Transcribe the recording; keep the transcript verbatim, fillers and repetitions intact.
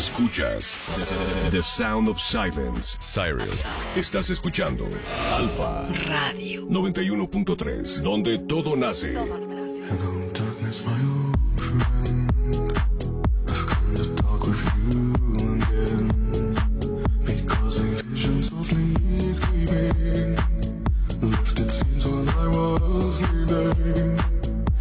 Escuchas The Sound of Silence. Cyrus. Estás escuchando Alfa Radio noventa y uno punto tres, donde todo nace. Hello, darkness, my old friend.